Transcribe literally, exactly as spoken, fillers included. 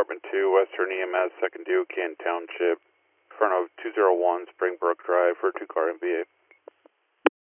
Department two, Western E M S, second Duke in Township, front of two oh one Springbrook Drive for two car M V A.